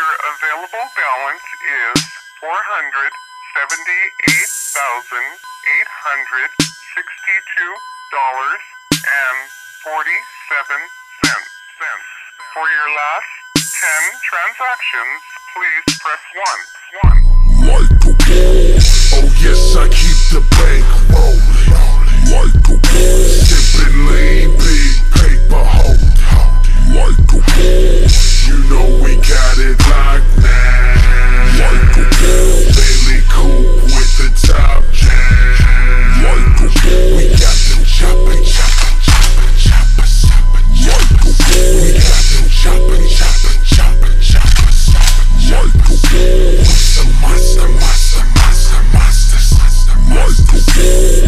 Your available balance is $478,862.47. For your last 10 transactions, please press 1. Like a wall. Oh yes, I keep the bank rolling. Like a wall. Sipping lean, big paper hold. Like a wall. You know we got it locked now. Like a wall. Daily coupe with the top jam. Like a wall. We got them chopping. Like a wall. We got them chopping. Like a wall. We some monsters. Like a wall.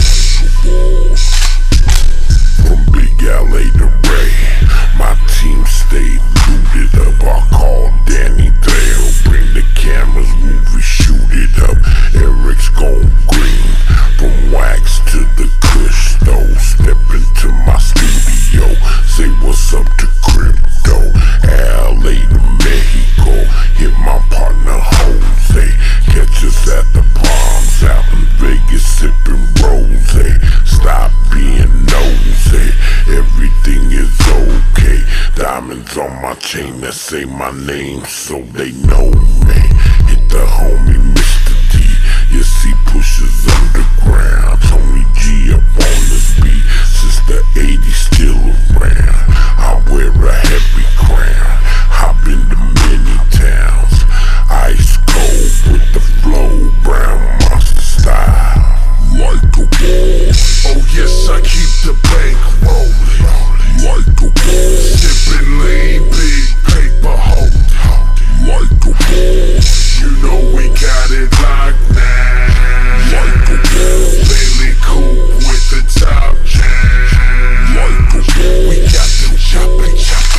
From Big LA to Ray, my team stayed looted up. I called Danny Trejo, bring the cameras, movie, shoot it up. Eric's gone green, from wax to the kush though. Step into my studio, say what's up to crypto. LA to Mexico, hit my partner Jose. Catch us at the Palms out in Vegas, sipping rose. Stop being nosy, everything is okay. Diamonds on my chain that say my name so they know me. Hit the homie Mr. D, yes he pushes underground. Tony G up on this beat, since the 80s still around. I wear a heavy crown, I've been to many towns. Ice cold with the flow, brown monster style. Like a wall. Oh yes, I keep the bank rolling. Like a wall. Sipping lean, big paper hold. Like a wall. You know we got it locked now. Like a wall. Daily coupe with the top jam. Like a wall. We got them chopping.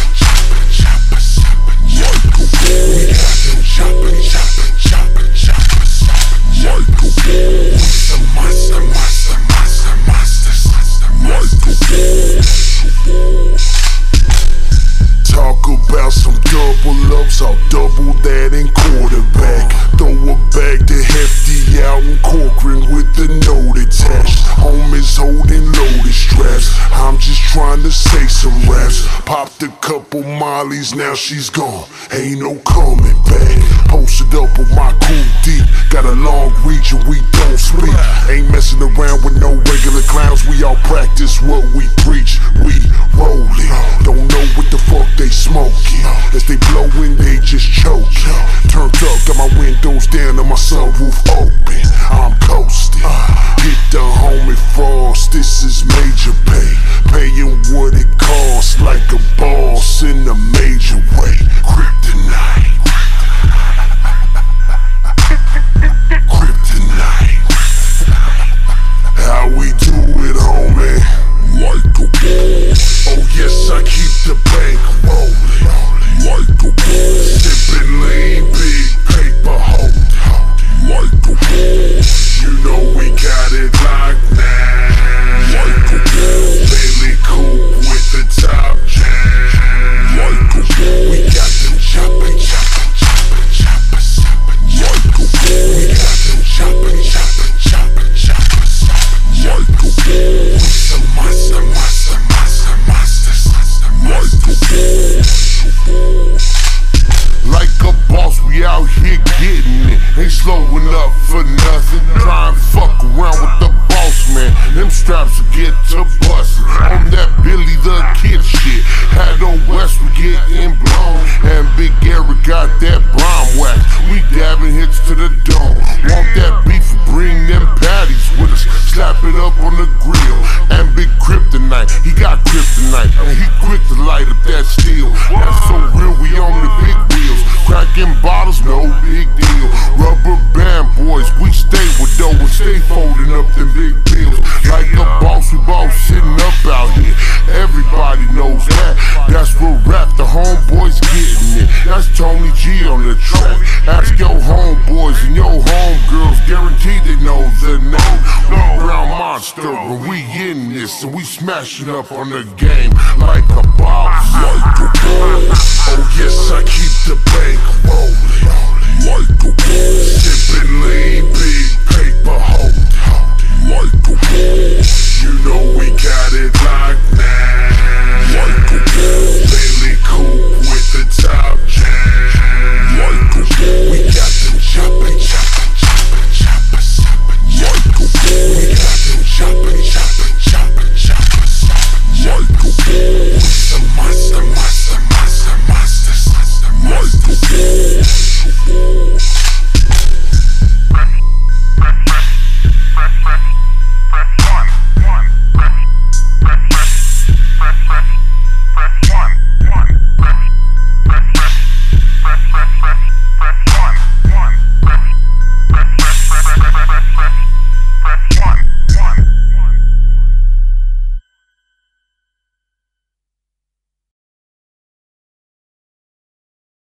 Like a wall. We got them chopping. Like a wall. We some monsters. Like a wall. Talk about some double ups, I'll double that in quarterback. Throw a bag to Hefty out in Corcoran with the note attached. Homies holding loaded straps, I'm just trying to say some raps. Popped a couple mollies, now she's gone, ain't no coming back. Posted up with my crew deep, got a long reach and we don't speak. Ain't messing around with no regular clowns, we all practice what we preach. We rollin', don't know what the fuck they smoking. As they blowin', they just choking. Turned up, got my windows down and my sunroof open. I'm coasting, hit the homie Frost, this is major pay. Paying what it costs like a boss in a major way. Kryptonite. How we do it, homie? Like a wall. Oh yes, I keep the bank rolling. Like a wall. Sipping lean, big paper hold. Like a wall. You know we got it locked now. Like a wall. Daily coupe with the top jam. Like a wall. We got them chopping. Like a wall. We got them chopping. Like a wall. We some monsters. Like a wall. Like a boss, we out here getting it. Ain't slowing up for nothing. Try and fuck around with the boss, man. Them straps will get to bustin'. On that Billy the Kid shit. Had on West, we getting blown. And Big Eric got that brown wax. We dabbing hits to the dome. Want that beef, bring them patties with us. Slap it up on the grill. And Big Kryptonite, he got kryptonite. And he quick to light up that steel. That's so real, we on the big wheels. Cracking bottles, no big deal. Rubber band boys, we stay with dough and stay folding up them big bills. Like a boss, we both sitting up out here. Everybody knows that. That's what rap, the homeboys getting it. That's Tony G on the track. Ask your homeboys and your homegirls, guaranteed they know the name. We Brown Monster, and we in this, and we smashing up on the game like a boss. Like a boss. Oh yes, I keep